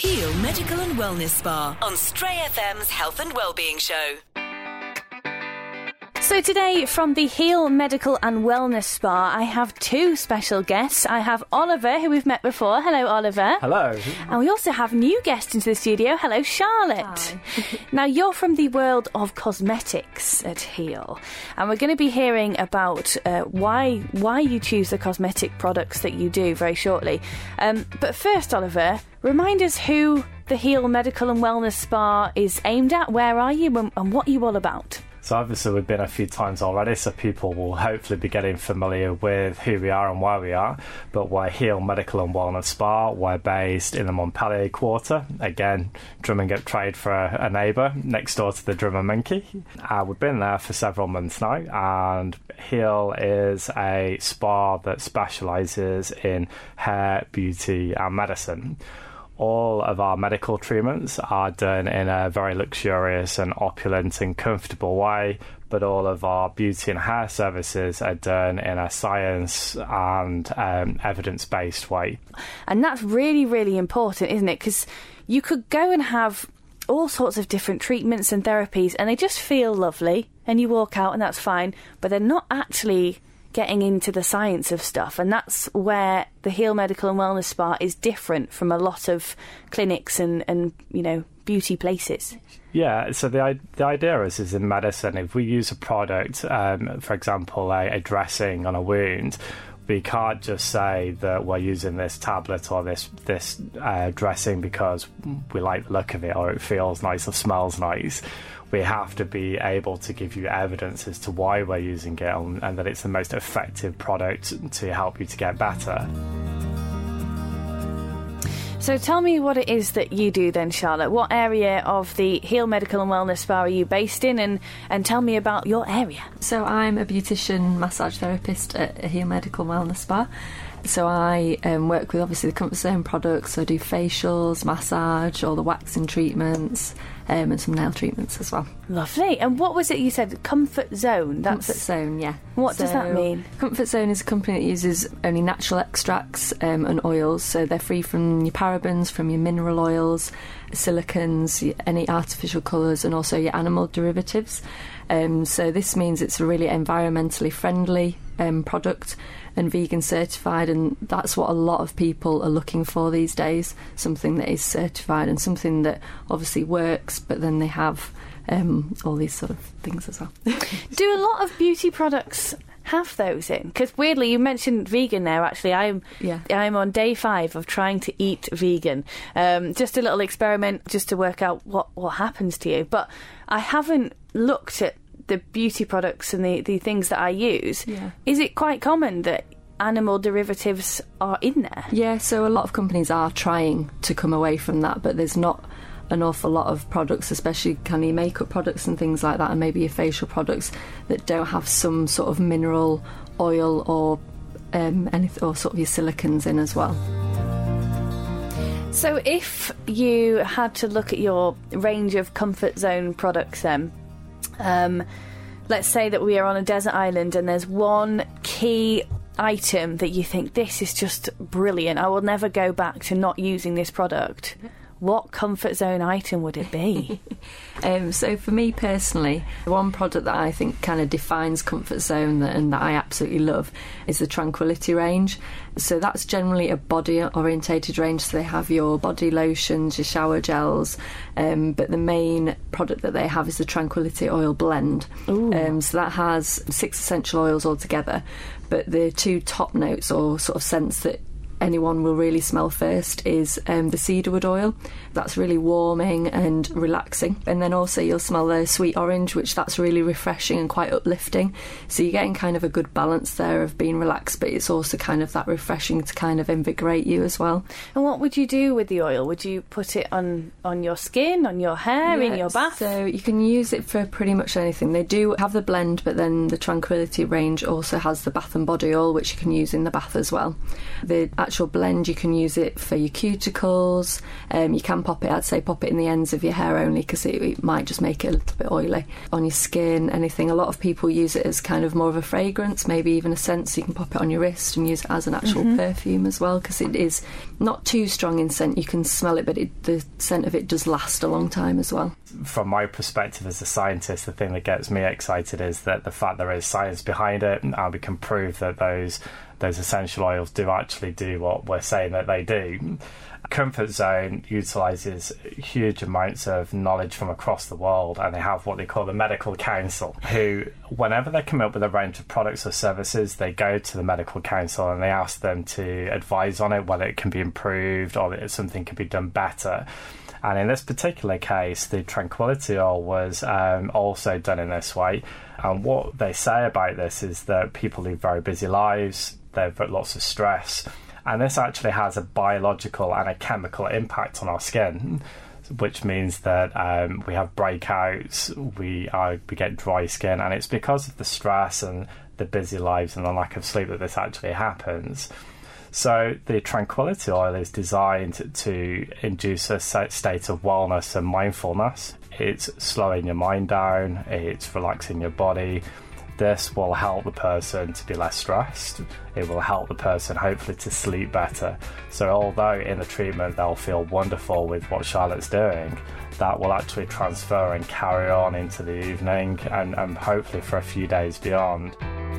Heal Medical and Wellness Spa on Stray FM's Health and Wellbeing Show. So today, from the Heal Medical and Wellness Spa, I have two special guests. I have Oliver, who we've met before. Hello, Oliver. Hello. And we also have a new guest into the studio. Hello, Charlotte. Hi. Now, you're from the world of cosmetics at Heal, and we're going to be hearing about why you choose the cosmetic products that you do very shortly. But first, Oliver, remind us who the Heal Medical and Wellness Spa is aimed at. Where are you and what are you all about? So obviously we've been a few times already, so people will hopefully be getting familiar with who we are and why we are. But we're Heal Medical and Wellness Spa. We're based in the Montpellier Quarter. Again, drumming up trade for a neighbour next door to the Drummer Monkey. We've been there for several months now, and Heal is a spa that specialises in hair, beauty and medicine. All of our medical treatments are done in a very luxurious and opulent and comfortable way, but all of our beauty and hair services are done in a science and evidence-based way. And that's really, really important, isn't it? Because you could go and have all sorts of different treatments and therapies and they just feel lovely and you walk out and that's fine, but they're not actually getting into the science of stuff, and that's where the Heal Medical and Wellness Spa is different from a lot of clinics and you know, beauty places. Yeah, so the idea is in medicine, if we use a product, for example, a dressing on a wound, we can't just say that we're using this tablet or this dressing because we like the look of it or it feels nice or smells nice. We have to be able to give you evidence as to why we're using it and that it's the most effective product to help you to get better. So tell me what it is that you do then, Charlotte. What area of the Heal Medical and Wellness Spa are you based in, and tell me about your area. So I'm a beautician massage therapist at Heal Medical Wellness Spa. So I work with obviously the Comfort Zone products. So I do facials, massage, all the waxing treatments, and some nail treatments as well. Lovely. And what was it you said? Comfort Zone? Comfort Zone, yeah. What does that mean? Comfort Zone is a company that uses only natural extracts and oils. So they're free from your parabens, from your mineral oils, silicons, any artificial colours, and also your animal derivatives. So this means it's a really environmentally friendly product and vegan certified, and that's what a lot of people are looking for these days, something that is certified and something that obviously works, but then they have all these sort of things as well. Do a lot of beauty products have those in? Because weirdly, you mentioned vegan there. Actually, I'm on day 5 of trying to eat vegan. Just a little experiment, just to work out what happens to you. But I haven't looked at the beauty products and the things that I use. Yeah. Is it quite common that animal derivatives are in there? Yeah, so a lot of companies are trying to come away from that, but there's not an awful lot of products, especially kind of your makeup products and things like that, and maybe your facial products that don't have some sort of mineral oil or anything, or sort of your silicons in as well. So if you had to look at your range of Comfort Zone products then, let's say that we are on a desert island and there's one key item that you think, this is just brilliant, I will never go back to not using this product. What Comfort Zone item would it be? So for me personally, one product that I think kind of defines Comfort Zone and that I absolutely love is the Tranquility range. So that's generally a body orientated range, so they have your body lotions, your shower gels, but the main product that they have is the Tranquility Oil Blend. So that has 6 essential oils altogether, but the 2 top notes or sort of scents that anyone will really smell first is the cedarwood oil. That's really warming and relaxing. And then also you'll smell the sweet orange, which that's really refreshing and quite uplifting. So you're getting kind of a good balance there of being relaxed, but it's also kind of that refreshing to kind of invigorate you as well. And what would you do with the oil? Would you put it on your skin, on your hair, in your bath? So you can use it for pretty much anything. They do have the blend, but then the Tranquility range also has the bath and body oil, which you can use in the bath as well. The natural blend. You can use it for your cuticles. You can pop it, I'd say pop it in the ends of your hair only, because it might just make it a little bit oily. On your skin, anything. A lot of people use it as kind of more of a fragrance, maybe even a scent, so you can pop it on your wrist and use it as an actual perfume as well, because it is not too strong in scent. You can smell it, but the scent of it does last a long time as well. From my perspective as a scientist, the thing that gets me excited is that the fact there is science behind it, and we can prove that those essential oils do actually do what we're saying that they do. Comfort Zone utilises huge amounts of knowledge from across the world, and they have what they call the Medical Council, who, whenever they come up with a range of products or services, they go to the Medical Council and they ask them to advise on it, whether it can be improved or if something can be done better. And in this particular case, the Tranquility Oil was also done in this way. And what they say about this is that people live very busy lives, they've got lots of stress, and this actually has a biological and a chemical impact on our skin, which means that we have breakouts, we get dry skin, and it's because of the stress and the busy lives and the lack of sleep that this actually happens. So the Tranquility Oil is designed to induce a state of wellness and mindfulness. It's slowing your mind down, it's relaxing your body. This will help the person to be less stressed. It will help the person hopefully to sleep better. So although in the treatment they'll feel wonderful with what Charlotte's doing, that will actually transfer and carry on into the evening and hopefully for a few days beyond.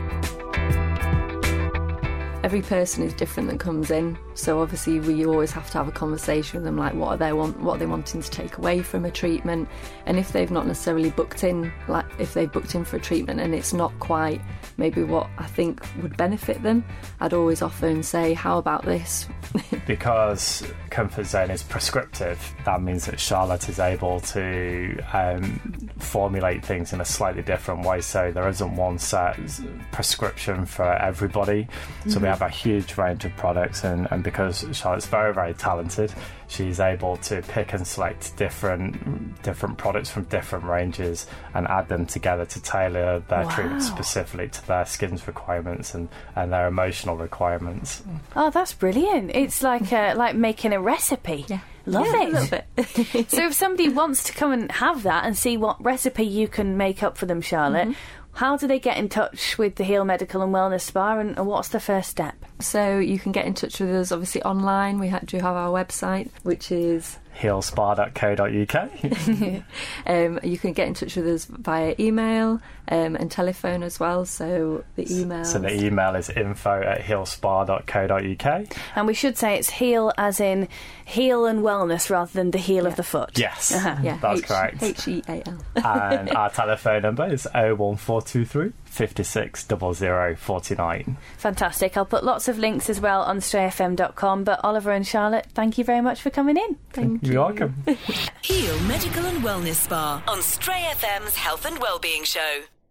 Every person is different that comes in, so obviously we always have to have a conversation with them, like what are they wanting to take away from a treatment, and if they've not necessarily booked in, like if they've booked in for a treatment and it's not quite maybe what I think would benefit them, I'd always offer and say, how about this? Because Comfort Zone is prescriptive, that means that Charlotte is able to formulate things in a slightly different way, so there isn't one set prescription for everybody. So we have a huge range of products, and because Charlotte's very, very talented, she's able to pick and select different products from different ranges and add them together to tailor their treatment specifically to their skin's requirements and their emotional requirements. Oh, that's brilliant. It's like making a recipe. Yeah. Love it. A little bit. So if somebody wants to come and have that and see what recipe you can make up for them, Charlotte, how do they get in touch with the Heal Medical and Wellness Spa, and what's the first step? So you can get in touch with us obviously online. We do have our website, which is healspa.co.uk. You can get in touch with us via email and telephone as well. So the email. So the email is info@healspa.co.uk. And we should say it's heal as in heal and wellness rather than the heel of the foot. Yes, Yeah, that's correct. HEAL. And our telephone number is 01423 56 0049. Fantastic. I'll put lots of links as well on strayfm.com. But Oliver and Charlotte, thank you very much for coming in. Thank you. You're welcome. Heal Medical and Wellness Spa on Stray FM's Health and Wellbeing Show.